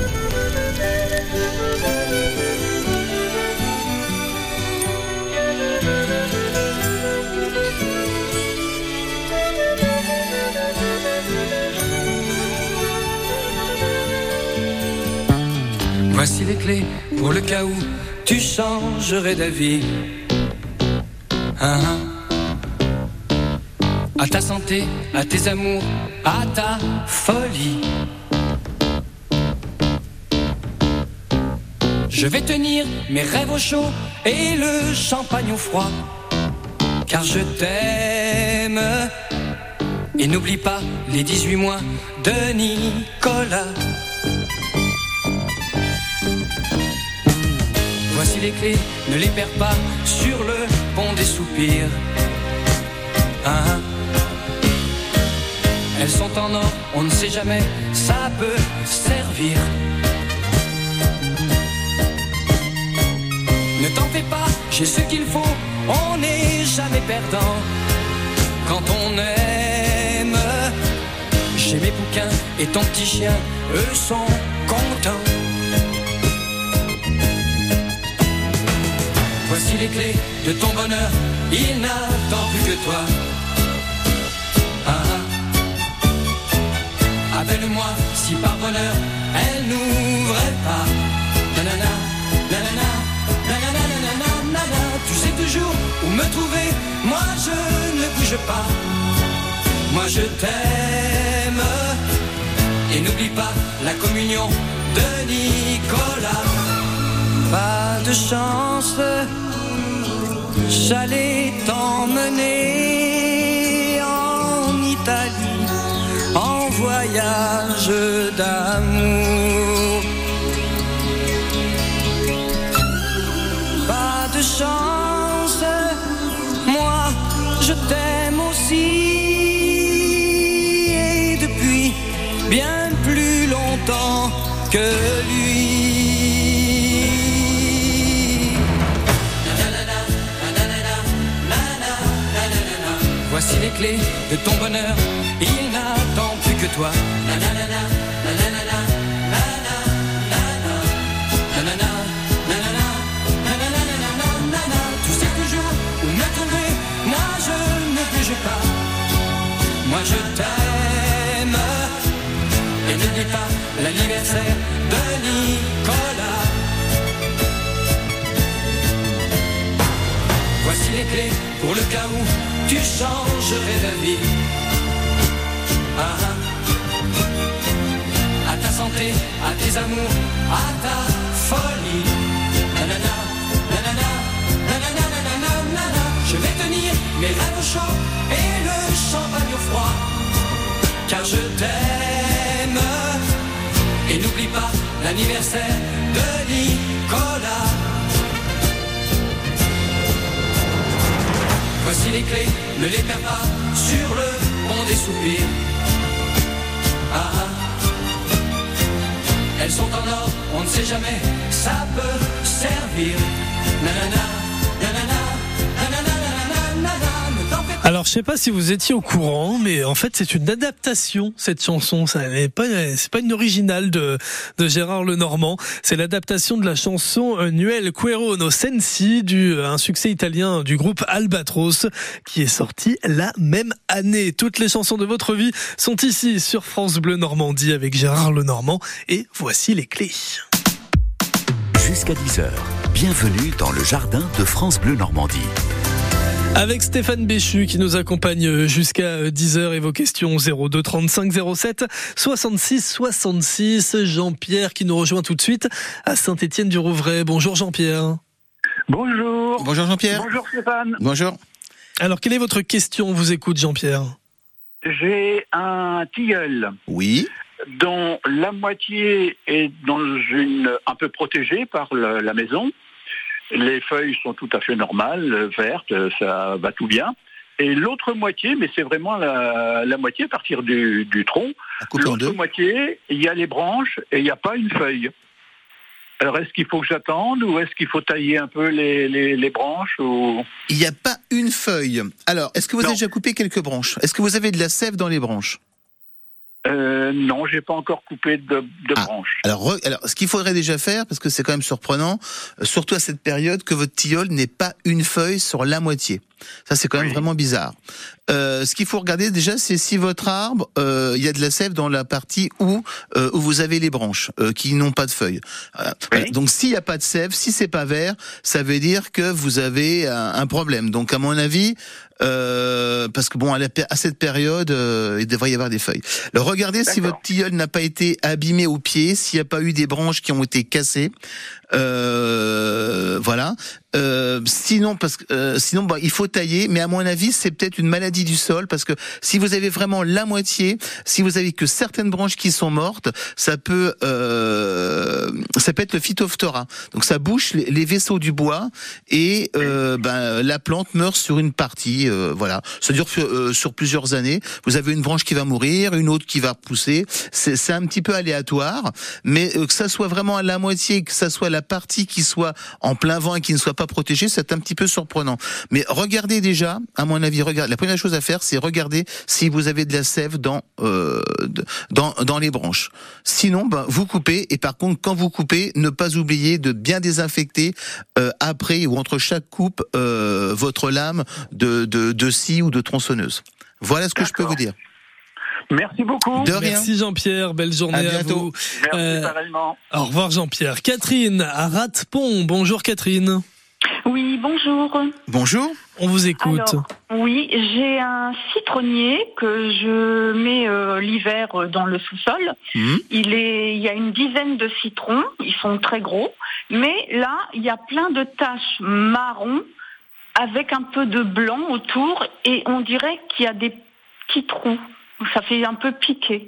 Voici les clés pour le cas où tu changerais d'avis. Hein, hein. À ta santé, à tes amours, à ta folie. Je vais tenir mes rêves au chaud et le champagne au froid, car je t'aime. Et n'oublie pas les dix-huit mois de Nicolas. Voici les clés, ne les perds pas sur le pont des soupirs. Hein? Elles sont en or, on ne sait jamais, ça peut servir. Ne t'en fais pas, j'ai ce qu'il faut, on n'est jamais perdant. Quand on aime, j'ai mes bouquins et ton petit chien, eux sont contents. Voici les clés de ton bonheur, il n'attend plus que toi. Ah, ah. Appelle-moi si par bonheur elle n'ouvrait pas. Nanana, nanana, nanana, nanana, nanana. Tu sais toujours où me trouver, moi je ne bouge pas. Moi je t'aime. Et n'oublie pas la communion de Nicolas. Pas de chance, j'allais t'emmener en Italie, en voyage d'amour. Pas de chance, moi je t'aime aussi, et depuis bien plus longtemps que lui. Voici les clés de ton bonheur, il n'attend plus que toi. Nanana, nanana, nanana, nanana, nanana, nanana, nanana, nanana. Tu sais toujours où me trouver, moi je ne bouge pas. Moi je t'aime. Et n'oublie pas l'anniversaire de Nicolas. Voici les clés pour le cas où tu changerais d'avis. Ah, ah. À ta santé, à tes amours, à ta folie. Nanana, nanana, nanana, nanana, nanana. Je vais tenir mes rêves au chaud et le champagne au froid, car je t'aime. Et n'oublie pas l'anniversaire de Nicolas. Voici les clés, ne les perds pas sur le pont des soupirs. Ah ah. Elles sont en or, on ne sait jamais, ça peut servir. Nanana, nanana, nanana, nanana, nanana, ne t'en fais pas. Alors je sais pas si vous étiez au courant, mais en fait c'est une adaptation cette chanson. Ça n'est pas, c'est pas une originale de de Gérard Lenormand. C'est l'adaptation de la chanson Nuel Cuero no Sensi, du un succès italien du groupe Albatros, qui est sorti la même année. Toutes les chansons de votre vie sont ici sur France Bleu Normandie avec Gérard Lenormand. Et voici les clés. Jusqu'à dix heures, bienvenue dans le jardin de France Bleu Normandie. Avec Stéphane Béchu qui nous accompagne jusqu'à dix heures et vos questions zéro deux trente-cinq zéro sept soixante-six soixante-six. Jean-Pierre qui nous rejoint tout de suite à Saint-Étienne-du-Rouvray. Bonjour Jean-Pierre. Bonjour. Bonjour Jean-Pierre. Bonjour Stéphane. Bonjour. Alors quelle est votre question ? On vous écoute Jean-Pierre. J'ai un tilleul. Oui. Dont la moitié est dans une un peu protégée par le, la maison. Les feuilles sont tout à fait normales, vertes, ça va tout bien. Et l'autre moitié, mais c'est vraiment la, la moitié à partir du, du tronc, l'autre moitié, il y a les branches et il n'y a pas une feuille. Alors est-ce qu'il faut que j'attende ou est-ce qu'il faut tailler un peu les, les, les branches ou... Il n'y a pas une feuille. Alors, est-ce que vous non. avez déjà coupé quelques branches ? Est-ce que vous avez de la sève dans les branches ? Euh, non, j'ai pas encore coupé de, de ah, branches. Alors, re, alors, ce qu'il faudrait déjà faire, parce que c'est quand même surprenant, euh, surtout à cette période, que votre tilleul n'ait pas une feuille sur la moitié. Ça, c'est quand même oui. vraiment bizarre. Euh, ce qu'il faut regarder déjà, c'est si votre arbre, il euh, y a de la sève dans la partie où euh, où vous avez les branches euh, qui n'ont pas de feuilles. Euh, oui. Donc, s'il n'y a pas de sève, si c'est pas vert, ça veut dire que vous avez un, un problème. Donc, à mon avis, euh, parce que bon, à, la, à cette période, euh, il devrait y avoir des feuilles. Alors, regardez D'accord. si votre tilleul n'a pas été abîmé au pied, s'il n'y a pas eu des branches qui ont été cassées. Euh, voilà. Euh, sinon, parce que euh, sinon, bah, il faut tailler. Mais à mon avis, c'est peut-être une maladie du sol, parce que si vous avez vraiment la moitié, si vous avez que certaines branches qui sont mortes, ça peut, euh, ça peut être le phytophthora. Donc ça bouche les, les vaisseaux du bois et euh, ben la plante meurt sur une partie. Euh, voilà. Ça dure euh, sur plusieurs années. Vous avez une branche qui va mourir, une autre qui va repousser. C'est, c'est un petit peu aléatoire, mais euh, que ça soit vraiment à la moitié, que ça soit la partie qui soit en plein vent et qui ne soit pas protégée, c'est un petit peu surprenant. Mais regardez déjà, à mon avis, regardez. La première chose à faire, c'est regarder si vous avez de la sève dans euh, dans dans les branches. Sinon, ben vous coupez. Et par contre, quand vous coupez, ne pas oublier de bien désinfecter euh, après ou entre chaque coupe euh, votre lame de de de scie ou de tronçonneuse. Voilà ce que D'accord. je peux vous dire. Merci beaucoup. De rien. Merci Jean-Pierre, belle journée à, à vous. Merci euh, pareillement. Au revoir Jean-Pierre. Catherine à Ratepont. Bonjour Catherine. Oui, bonjour. Bonjour. On vous écoute. Alors, oui, j'ai un citronnier que je mets euh, l'hiver dans le sous-sol. Mmh. Il est, il y a une dizaine de citrons. Ils sont très gros. Mais là, il y a plein de taches marron avec un peu de blanc autour et on dirait qu'il y a des petits trous. Ça fait un peu piqué.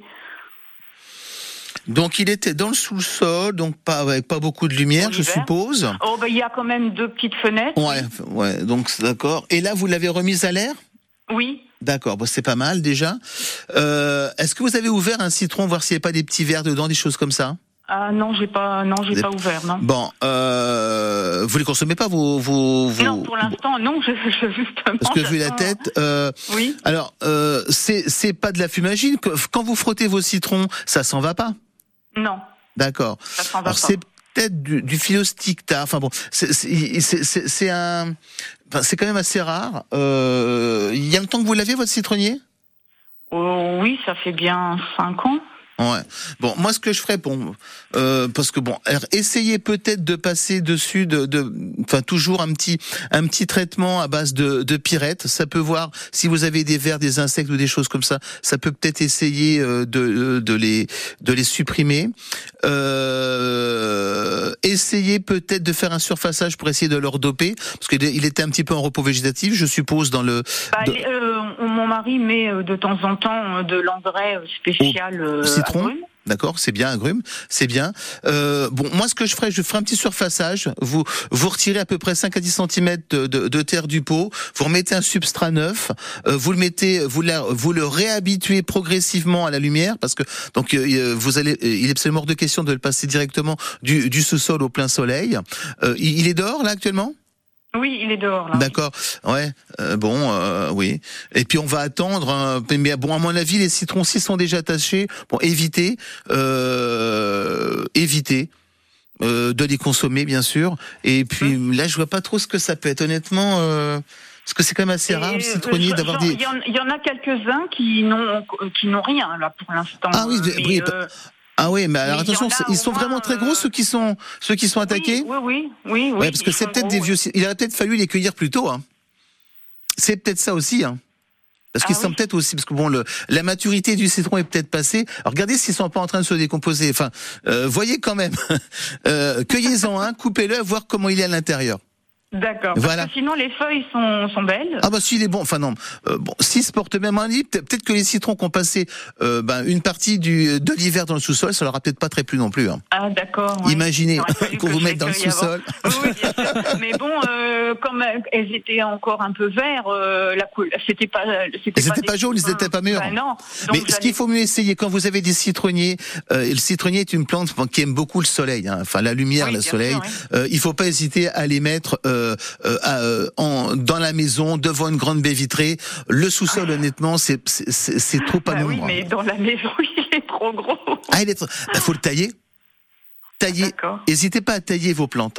Donc il était dans le sous-sol, donc pas avec pas beaucoup de lumière, je suppose. Oh ben il y a quand même deux petites fenêtres. Ouais, ouais, donc d'accord. Et là vous l'avez remise à l'air ? Oui. D'accord, bon, c'est pas mal déjà. Euh, est-ce que vous avez ouvert un citron, voir s'il n'y a pas des petits vers dedans, des choses comme ça ? Ah non, j'ai pas, non, j'ai pas ouvert, non. Bon, euh, vous les consommez pas, vous, vous, vous... Non, pour l'instant, non, je, je justement. Parce que vu la tête, euh, oui. Alors, euh, c'est, c'est pas de la fumagine. Quand vous frottez vos citrons, ça s'en va pas ? Non. D'accord. Ça s'en va Alors pas. c'est peut-être du, du Phyllosticta. Enfin bon, c'est, c'est, c'est, c'est, c'est un, enfin, c'est quand même assez rare. Euh, il y a longtemps que vous l'avez, votre citronnier ? Oh, oui, ça fait bien cinq ans. Ouais. Bon, moi, ce que je ferais, bon, euh, parce que bon, alors, essayez peut-être de passer dessus, de, de, enfin, toujours un petit, un petit traitement à base de, de pyrète. Ça peut voir si vous avez des vers, des insectes ou des choses comme ça. Ça peut peut-être essayer euh, de, de les, de les supprimer. Euh, essayez peut-être de faire un surfaçage pour essayer de leur doper, parce qu'il était un petit peu en repos végétatif, je suppose, dans le. Bah, de... euh, mon mari met de temps en temps de l'engrais spécial. Oh, citron. Brune. D'accord, c'est bien, agrumes, c'est bien. Euh, bon, moi, ce que je ferais, je ferai un petit surfaçage. Vous, vous retirez à peu près cinq à dix centimètres de, de, de terre du pot. Vous remettez un substrat neuf. Euh, vous le mettez, vous, la, vous le réhabituez progressivement à la lumière, parce que donc euh, vous allez, il est absolument hors de question de le passer directement du, du sous-sol au plein soleil. Euh, il, il est dehors là actuellement? Oui, il est dehors là. D'accord. Ouais. Euh, bon, euh, oui. Et puis on va attendre. Hein, mais bon, à mon avis, les citrons s'ils sont déjà attachés, bon, évitez, euh, évitez. Euh, de les consommer, bien sûr. Et puis mmh. là, je vois pas trop ce que ça peut être, honnêtement. Euh, parce que c'est quand même assez rare, le citronnier, d'avoir des. Il y, y en a quelques-uns qui n'ont qui n'ont rien là pour l'instant. Ah oui, mais, oui. Euh... Ah oui, mais alors mais attention, ils sont vraiment très gros, ceux qui sont, ceux qui sont attaqués. Oui, oui, oui, oui. Ouais, parce que c'est peut-être des vieux. Il aurait peut-être fallu les cueillir plus tôt. Hein. C'est peut-être ça aussi. Hein. Parce qu'ils ah, sont oui. peut-être aussi, parce que bon, le, la maturité du citron est peut-être passée. Alors regardez s'ils sont pas en train de se décomposer. Enfin, euh, voyez quand même. euh, cueillez-en un, coupez-le, voir comment il est à l'intérieur. D'accord. Voilà. Parce que sinon les feuilles sont, sont belles. Ah bah s'il est bon, enfin non, euh, bon, s'il se porte même un lit, peut-être que les citrons qui ont passé euh, ben, une partie du de l'hiver dans le sous-sol, ça leur a peut-être pas très plu non plus. Hein. Ah d'accord. Ouais. Imaginez qu'on vous mette dans le sous-sol. Oui, bien sûr. Mais bon, euh, comme elles étaient encore un peu verts, euh, la couleur, c'était pas, c'était, c'était pas, pas jaune, ils étaient pas mûrs. Ben non. Donc, mais ce qu'il faut mieux essayer quand vous avez des citronniers, euh, et le citronnier est une plante qui aime beaucoup le soleil, hein, enfin la lumière, oui, le soleil. Sûr, oui. euh, il faut pas hésiter à les mettre euh, euh, à Euh, en, dans la maison, devant une grande baie vitrée. Le sous-sol, ah. honnêtement, c'est, c'est, c'est, c'est trop à bah l'ombre. Oui, mais dans la maison, il est trop gros. Ah, il est trop... bah, faut le tailler. Tailler. N'hésitez pas à tailler vos plantes.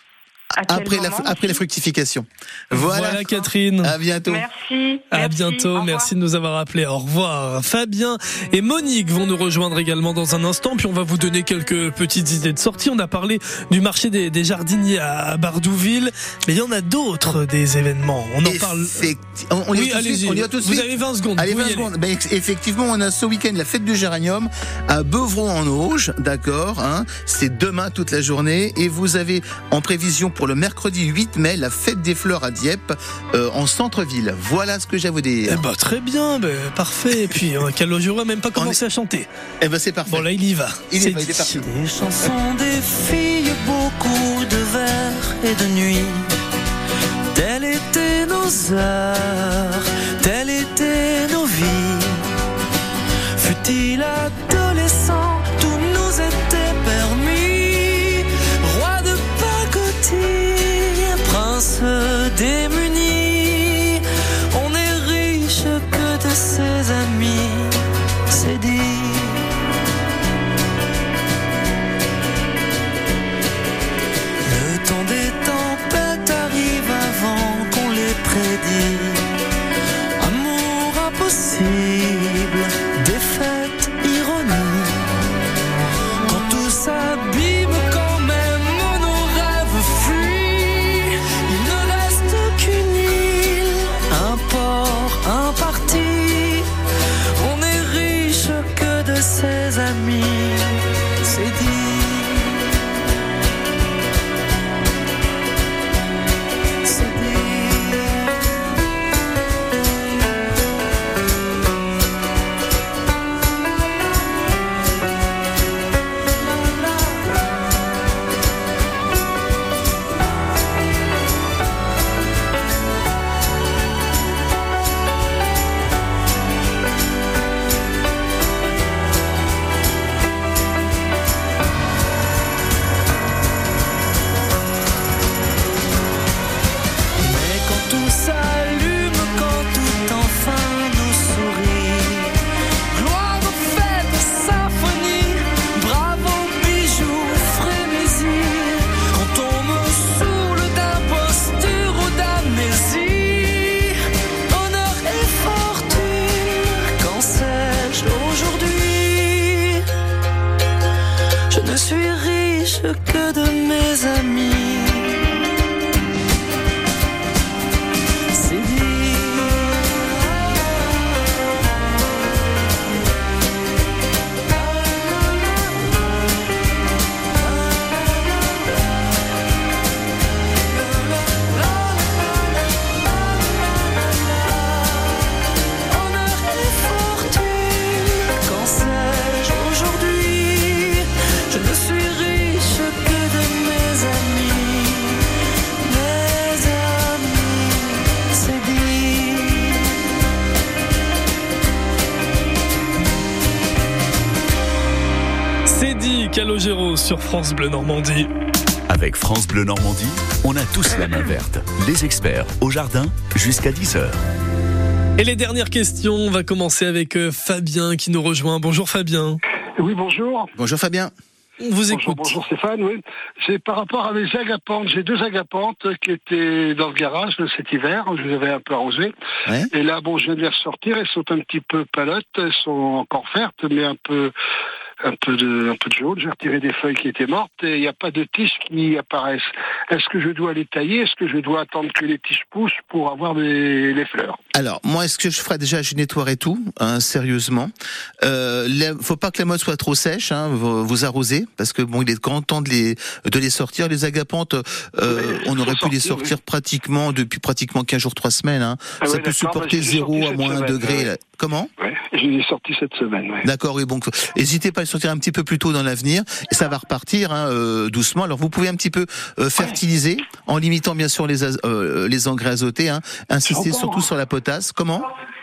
Après la, après la fructification. Voilà. Voilà Catherine. À bientôt. Merci. À merci, bientôt. Merci de nous avoir appelés. Au revoir. Fabien et Monique vont nous rejoindre également dans un instant. Puis on va vous donner quelques petites idées de sortie. On a parlé du marché des, des jardiniers à Bardouville. Mais il y en a d'autres, des événements. On en Effecti- parle. On, on oui, y allez-y. On y va tout de suite. Vous avez vingt secondes. Allez, vingt secondes. Ben, effectivement, on a ce week-end la fête du géranium à Beuvron-en-Auge. D'accord, hein. C'est demain toute la journée. Et vous avez en prévision pour le mercredi huit mai, la fête des fleurs à Dieppe, euh, en centre-ville. Voilà ce que j'ai à vous dire. Eh ben, très bien, ben, parfait. Et puis, euh, Calogero n'a même pas commencé est... à chanter. Eh ben, c'est parfait. Bon, là, il y va. Il, c'est est, il est parti. Des chansons, des filles, beaucoup de vers et de nuits. Telles étaient nos heures, telles étaient nos vies. Fut-il adolescent, tout nous était permis. Roi de pacotille, prince démuni, on est riche que de ses amis, c'est dit. Le temps des tempêtes arrive avant qu'on les prédit. Amour impossible, défaite, ironie. Quand tout s'abîme, quand même nos rêves fuient. Il ne reste qu'une île, un port, un parti. On est riche que de ses amis, c'est dit. Que de mes amis, c'est dit. Honneur et fortune, qu'en sais-je aujourd'hui? Freddy Calogero sur France Bleu Normandie. Avec France Bleu Normandie, on a tous la main verte. Les experts au jardin jusqu'à dix heures. Et les dernières questions, on va commencer avec Fabien qui nous rejoint. Bonjour Fabien. Oui, bonjour. Bonjour Fabien. On vous écoute. Bonjour, bonjour Stéphane, oui. C'est par rapport à mes agapantes. J'ai deux agapantes qui étaient dans le garage cet hiver. Je les avais un peu arrosées. Ouais. Et là, bon, je viens de les ressortir. Elles sont un petit peu palottes. Elles sont encore vertes, mais un peu... un peu de un peu de jaune, j'ai retiré des feuilles qui étaient mortes et il n'y a pas de tiges qui apparaissent. Est-ce que je dois les tailler? Est-ce que je dois attendre que les tiges poussent pour avoir des, les fleurs? Alors, moi, ce que je ferais déjà, je nettoierai tout, hein, sérieusement. Euh, les, faut pas que la motte soit trop sèche, hein, vous, vous arrosez, parce que bon, il est grand temps de les, de les sortir. Les agapantes, euh, oui, on aurait pu sortir, les sortir oui. pratiquement, depuis pratiquement quinze jours, trois semaines, hein. Ah ça oui, peut supporter zéro à moins un degré. Ouais. Comment? Ouais, je l'ai sorti cette semaine, ouais. D'accord, oui, bon, n'hésitez pas à le sortir un petit peu plus tôt dans l'avenir, et ça va repartir, hein, euh, doucement. Alors, vous pouvez un petit peu, euh, fertiliser, en limitant bien sûr les, euh, les engrais azotés, hein. Insistez surtout sur la potasse. Comment?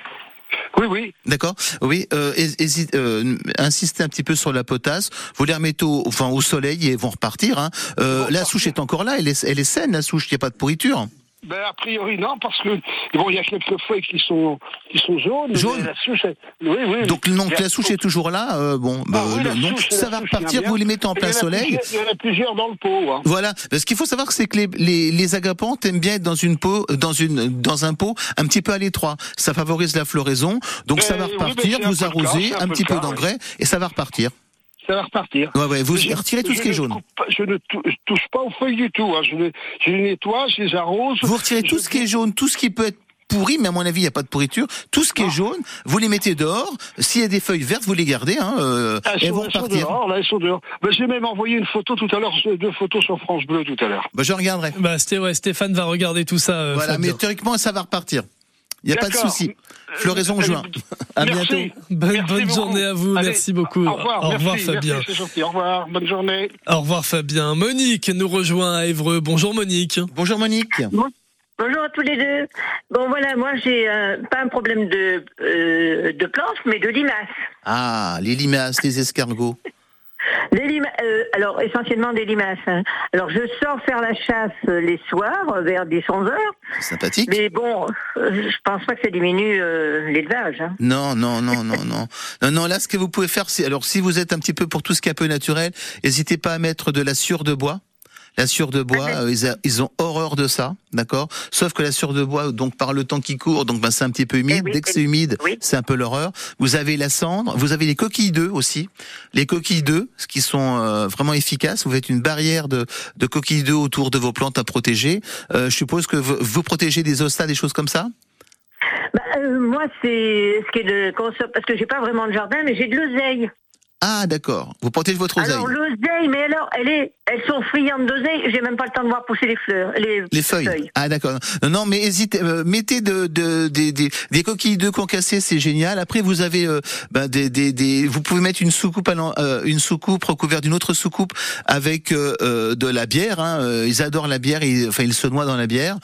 Oui, oui. D'accord. Oui, euh, hésite, euh, insistez un petit peu sur la potasse. Vous les remettez au, enfin, au soleil et vont repartir. Hein. Euh, la souche est encore là, elle est, elle est saine, la souche, il n'y a pas de pourriture. Ben, a priori, non, parce que, bon, il y a quelques feuilles qui sont, qui sont jaunes. Jaunes? La souche, est... oui, oui. Donc, non, la souche est toujours là, euh, bon, bah, ah, oui, le, donc, ça va repartir, vous les mettez en plein soleil. Il y en a plusieurs dans le pot, hein. Voilà. Ce qu'il faut savoir, c'est que les, les, les agapantes aiment bien être dans une pot, dans une, dans un pot un petit peu à l'étroit. Ça favorise la floraison. Donc, mais, ça va repartir, oui, vous arrosez un, un petit peu, peu d'engrais, oui. et ça va repartir. Ça va repartir. Ouais, ouais, vous je, retirez tout ce qui est jaune. Pas, je ne touche pas aux feuilles du tout. Hein. Je, les, je les nettoie, je les arrose. Vous retirez tout je... ce qui est jaune, tout ce qui peut être pourri, mais à mon avis, il n'y a pas de pourriture. Tout ce qui non. est jaune, vous les mettez dehors. S'il y a des feuilles vertes, vous les gardez, hein, euh, elles et sont, vont elles repartir. Sont dehors, là, elles sont dehors. Ben, j'ai même envoyé une photo tout à l'heure, deux photos sur France Bleu tout à l'heure. Ben, je regarderai. Bah, ouais, Stéphane va regarder tout ça. Euh, voilà, mais théoriquement, ça va repartir. Il n'y a D'accord. pas de souci. Floraison euh, juin. À merci. bientôt. Bonne, merci bonne journée à vous. Allez, merci beaucoup. Au revoir, au merci, revoir Fabien. Merci, c'est gentil. Au revoir. Bonne journée. Au revoir Fabien. Monique nous rejoint à Évreux. Bonjour Monique. Bonjour Monique. Bon. Bonjour à tous les deux. Bon voilà, moi j'ai euh, pas un problème de, euh, de plantes, mais de limaces. Ah, les limaces, les escargots. Les lima- euh, alors essentiellement des limaces. Hein. Alors je sors faire la chasse les soirs vers dix onze heures. C'est sympathique. Mais bon, euh, je pense pas que ça diminue euh, l'élevage. Hein. Non, non, non, non, non. Non, non, là ce que vous pouvez faire, c'est alors si vous êtes un petit peu pour tout ce qui est un peu naturel, n'hésitez pas à mettre de la sciure de bois. La sciure de bois, ah, euh, ils, a, ils ont horreur de ça, d'accord. Sauf que la sciure de bois, donc par le temps qui court, donc ben c'est un petit peu humide. Eh oui, Dès que c'est humide, oui. c'est un peu l'horreur. Vous avez la cendre, vous avez les coquilles d'œufs aussi. Les coquilles d'œufs, ce qui sont euh, vraiment efficaces. Vous faites une barrière de, de coquilles d'œufs autour de vos plantes à protéger. Euh, je suppose que vous, vous protégez des ostas, des choses comme ça. Bah, euh, moi, c'est ce qui est de parce que j'ai pas vraiment de jardin, mais j'ai de l'oseille. Ah, d'accord. Vous protégez votre oseille. Alors, l'oseille, mais alors, elle est, elles sont friandes d'oseille. J'ai même pas le temps de voir pousser les fleurs, les, les feuilles. feuilles. Ah, d'accord. Non, non, mais hésitez, euh, mettez de, de, des, des, des coquilles d'œufs concassées, c'est génial. Après, vous avez, euh, ben, des, des, des, vous pouvez mettre une soucoupe, à euh, une soucoupe recouverte d'une autre soucoupe avec euh, euh, de la bière. Hein. Ils adorent la bière. Et, enfin, ils se noient dans la bière.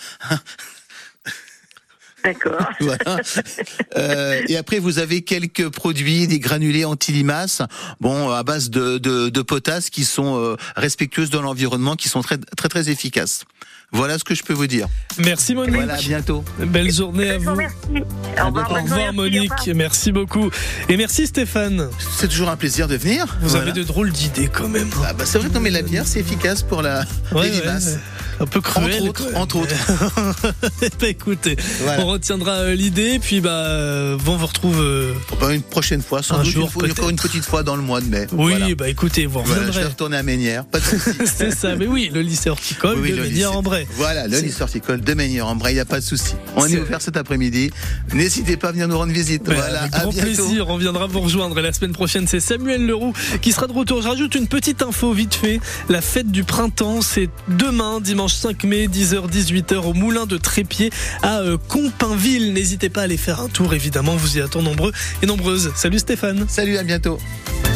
D'accord. Voilà. Euh, et après, vous avez quelques produits, des granulés anti-limaces, bon, à base de, de, de potasse, qui sont euh, respectueuses de l'environnement, qui sont très, très, très efficaces. Voilà ce que je peux vous dire. Merci Monique. Voilà, à bientôt. Belle journée à vous. Merci. Au revoir, au revoir Monique. Merci, merci beaucoup. Et merci Stéphane. C'est toujours un plaisir de venir. Vous voilà. avez de drôles d'idées quand même. Ah bah c'est vrai, non mais la bière c'est efficace pour la ouais, les limaces. Ouais, ouais. Un peu cruel. Entre autres. Entre autres. bah, écoutez, voilà. On retiendra l'idée, puis bah, euh, on vous retrouve euh, bah, une prochaine fois, sans un doute jour, une fois, encore une petite fois dans le mois de mai. Oui, voilà. bah écoutez, vous reviendrez. Voilà, je vais retourner à Ménières, pas de souci. C'est ça, mais oui, le lycée horticole oui, de Ménières-en-Bray. Voilà, le c'est... lycée horticole de Ménières-en-Bray, il n'y a pas de souci. On c'est... est ouvert cet après-midi. N'hésitez pas à venir nous rendre visite. Bah, voilà, avec à grand bientôt. plaisir, on viendra vous rejoindre. Et la semaine prochaine, c'est Samuel Leroux qui sera de retour. Je rajoute une petite info vite fait. La fête du printemps, c'est demain, dimanche cinq mai, dix heures dix-huit heures au Moulin de Trépied à euh, Compainville. N'hésitez pas à aller faire un tour, évidemment, vous y attend nombreux et nombreuses. Salut Stéphane. Salut, à bientôt.